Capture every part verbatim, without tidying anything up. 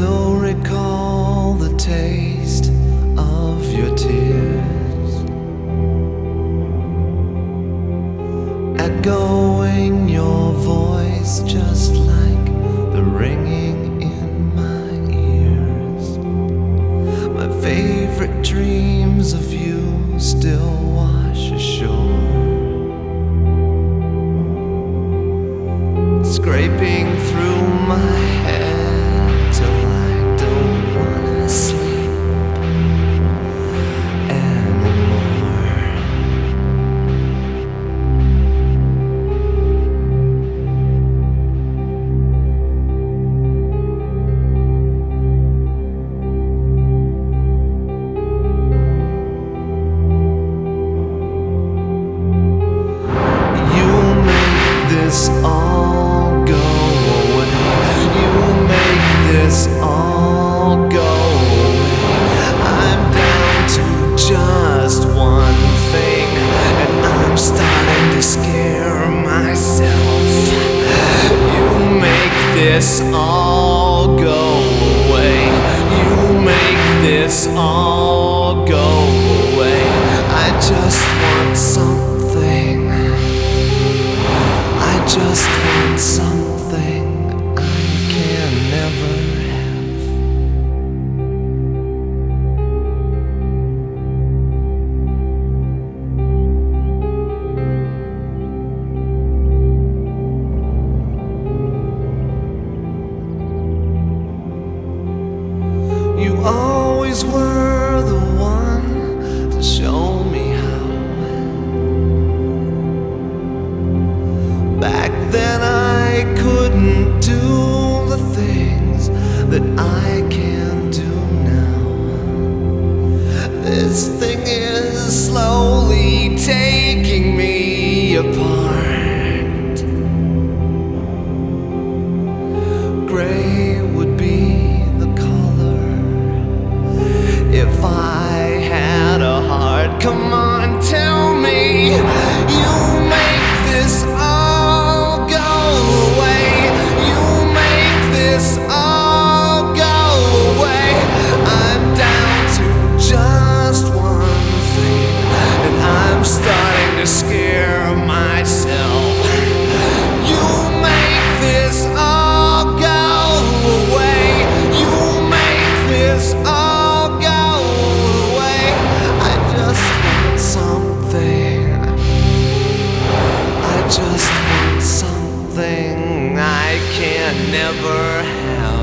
still recall the taste of your tears, echoing your voice just like the ringing in my ears. My favorite dreams of you still wash ashore, scraping through my head till I don't wanna sleep anymore. You make this all go away. You make this all go away. I'm down to just one thing, and I'm starting to scare myself. You make this all go away. You make this all go away. I just want something. I just want something I can never have. You always were the one to show me how. Back then I couldn't do the things that I can do now. This thing is slowly taking me apart. Gray would be the color if I had a heart. Come on, tell me you make this all go away. You make this all go away. I'm down to just one thing, and I'm starting to scare myself. You make this all go away. You make this all go away. I just want something. I just want something I can never have.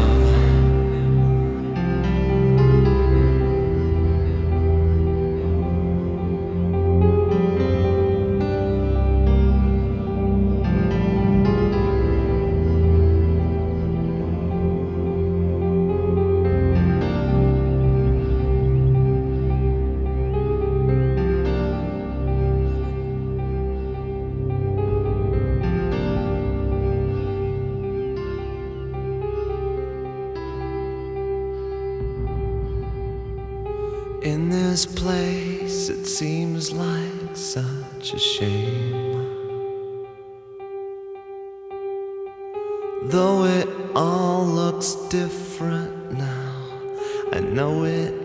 In this place, it seems like such a shame. Though it all looks different now, I know it